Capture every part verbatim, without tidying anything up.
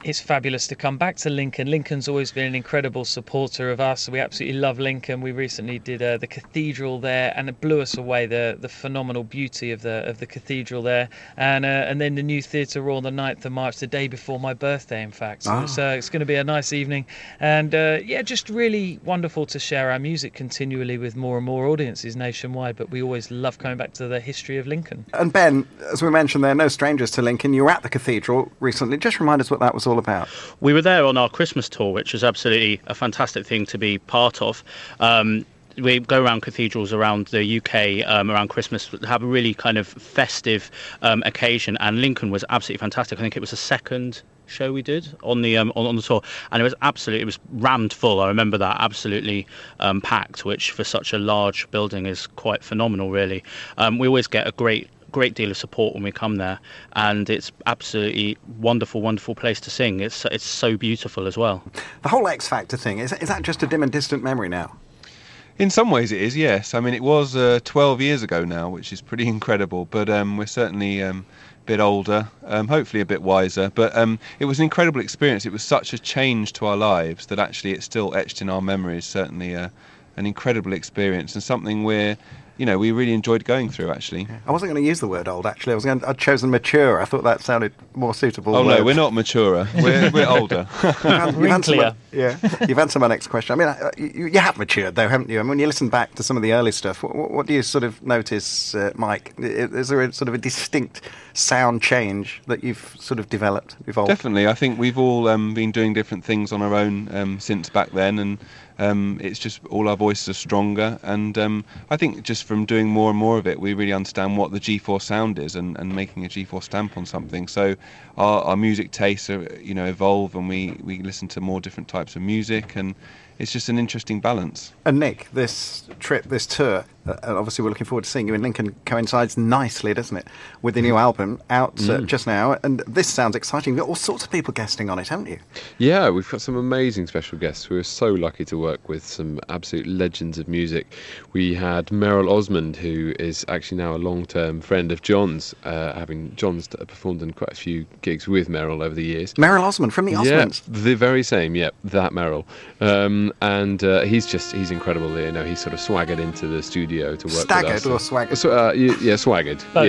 It's fabulous to come back to Lincoln. Lincoln's always been an incredible supporter of us. We absolutely love Lincoln. We recently did uh, the cathedral there, and it blew us away, the the phenomenal beauty of the of the cathedral there. And uh, and then the new Theatre Royal on the ninth of March, the day before my birthday, in fact. So ah. it's, uh, it's going to be a nice evening. And uh, yeah, just really wonderful to share our music continually with more and more audiences nationwide. But we always love coming back to the history of Lincoln. And Ben, as we mentioned, they're no strangers to Lincoln. You were at the cathedral recently. Just remind us what that was all about. We were there on our Christmas tour, which was absolutely a fantastic thing to be part of. Um, we go around cathedrals around the U K um, around Christmas, have a really kind of festive um, occasion, and Lincoln was absolutely fantastic. I think it was the second show we did on the um, on, on the tour, and it was absolutely it was rammed full. I remember that, absolutely um, packed, which for such a large building is quite phenomenal, really. Um, we always get a great great deal of support when we come there, and it's absolutely wonderful wonderful place to sing. It's it's so beautiful as well. The whole X Factor thing, is, is that just a dim and distant memory now? In some ways it is, yes. I mean, it was uh, twelve years ago now, which is pretty incredible, but um, we're certainly um, a bit older, um, hopefully a bit wiser, but um, it was an incredible experience. It was such a change to our lives that actually it's still etched in our memories. Certainly uh, an incredible experience, and something we're you know, we really enjoyed going through, actually. I wasn't going to use the word old, actually. I was going to, I'd chosen mature. I thought that sounded more suitable. Oh, word. no, we're not maturer. We're, we're older. you've had, you've answered my, yeah, you've answered my next question. I mean, you, you have matured, though, haven't you? I mean, when you listen back to some of the early stuff, what, what do you sort of notice, uh, Mike? Is there a sort of a distinct sound change that you've sort of developed, evolved? Definitely. I think we've all um, been doing different things on our own um, since back then, and Um, it's just all our voices are stronger, and um, I think just from doing more and more of it, we really understand what the G four sound is, and, and making a G four stamp on something. So our, our music tastes are, you know, evolve, and we, we listen to more different types of music, and it's just an interesting balance. And Nick, this trip, this tour, uh, obviously we're looking forward to seeing you in Lincoln, coincides nicely, doesn't it, with the new album out uh, mm. just now. And this sounds exciting. You've got all sorts of people guesting on it, haven't you? Yeah, we've got some amazing special guests. We were so lucky to work with some absolute legends of music. We had Merrill Osmond, who is actually now a long-term friend of John's, uh, having John's performed in quite a few gigs with Merrill over the years. Merrill Osmond from the Osmonds? Yeah, the very same, yeah, that Merrill. Um, and uh, he's just, he's incredible. You know, he sort of swaggered into the studio to work Staggered with us. or swaggered? So, uh, yeah, swaggered. Yeah.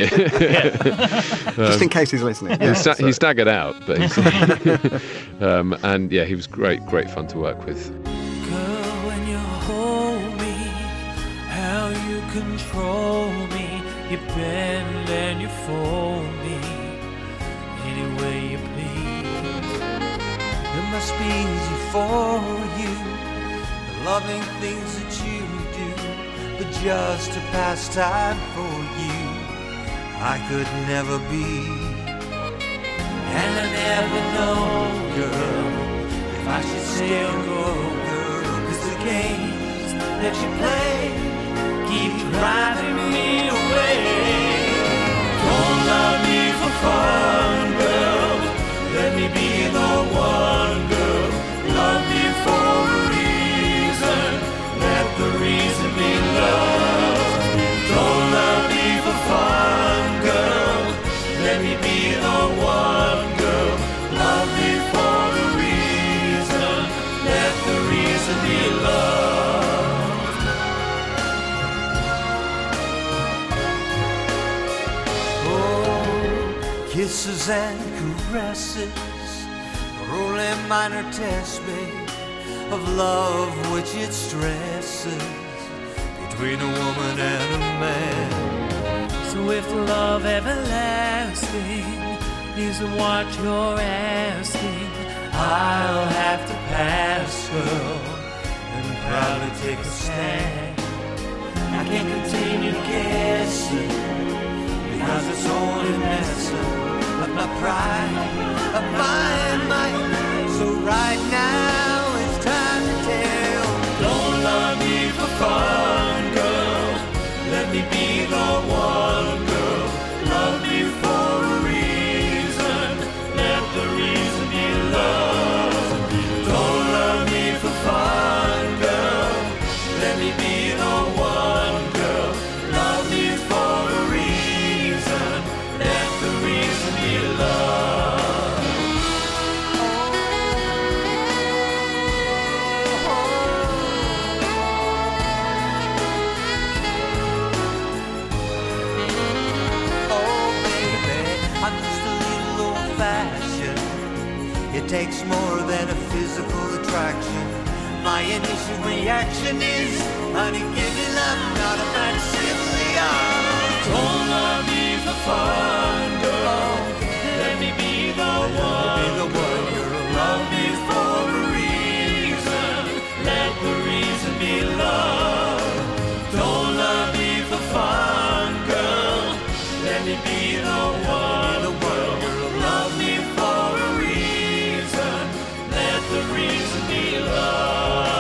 yeah. Just in case he's listening. Yeah, he, sta- so. he staggered out, but he's um, and yeah, he was great, great fun to work with. Girl, when you hold me, how you control me, you bend and you fold me any way you please. It must be easy for you, the loving things that you do, but just a pastime for you I could never be. And I never know, girl, if I should stay or go, girl, 'cause the games that you play keep driving me away. Don't love me for fun, girl, let me be the one, girl. Love me for a reason, let the reason be love. Don't love me for fun, girl, let me be the one, girl. Love me for a reason, let the reason be love. Oh, kisses and caresses, rolling minor test, babe, of love which it stresses between a woman and a man. So if love everlasting is what you're asking, I'll have to pass, girl, and proudly take a stand. I can't continue guessing, because it's only messing with my pride, of my mind. So right now it's time to tell. Don't love me for fun, girl, let me be the one, girl. Love me for a reason, let the reason be love. Don't love me for fun, girl, let me be the one, girl. Love me for a reason, let the reason be love. It takes more than a physical attraction. My initial reaction is, honey, give me love, not a facsimile. Don't love me for fun, girl. Let me be the one. The one. Love me for a reason. Let the reason be love. Don't love me for fun, girl. Let me be the one. The one. Love me for a reason. Let the reason be love.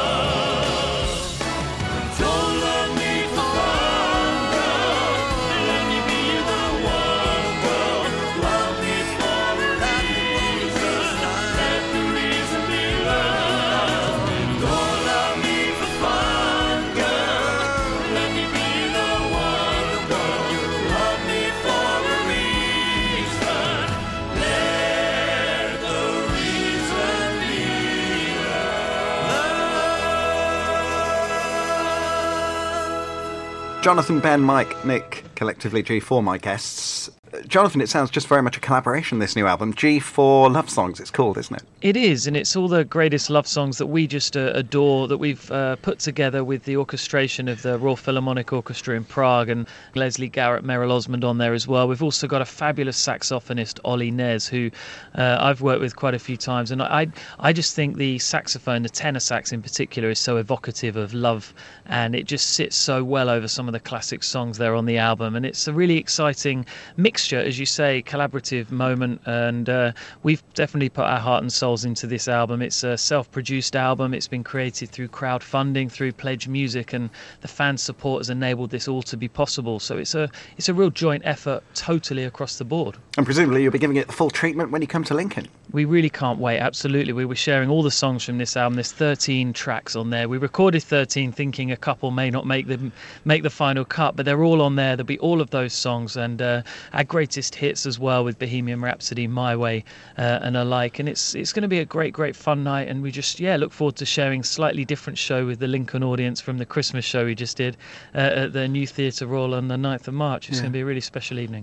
Jonathan, Ben, Mike, Nick, collectively G four, my guests. Uh, Jonathan, it sounds just very much a collaboration, this new album. G four Love Songs, it's called, isn't it? It is, and it's all the greatest love songs that we just uh, adore, that we've uh, put together with the orchestration of the Royal Philharmonic Orchestra in Prague, and Leslie Garrett, Merrill Osmond on there as well. We've also got a fabulous saxophonist, Ollie Nez, who uh, I've worked with quite a few times, and I, I just think the saxophone, the tenor sax in particular, is so evocative of love, and it just sits so well over some of the classic songs there on the album, and it's a really exciting mixture, as you say, collaborative moment, and uh, we've definitely put our heart and souls into this album. It's a self-produced album. It's been created through crowdfunding, through Pledge Music, and the fan support has enabled this all to be possible. So it's a it's a real joint effort totally across the board. And presumably you'll be giving it the full treatment when you come to Lincoln. We really can't wait, absolutely. We were sharing all the songs from this album. There's thirteen tracks on there. We recorded thirteen thinking a couple may not make the, make the final cut, but they're all on there. There'll be all of those songs, and uh, our greatest hits as well, with Bohemian Rhapsody, My Way, uh, and alike. And it's it's going to be a great, great fun night, and we just, yeah, look forward to sharing a slightly different show with the Lincoln audience from the Christmas show we just did uh, at the New Theatre Royal on the ninth of March. It's yeah. going to be a really special evening.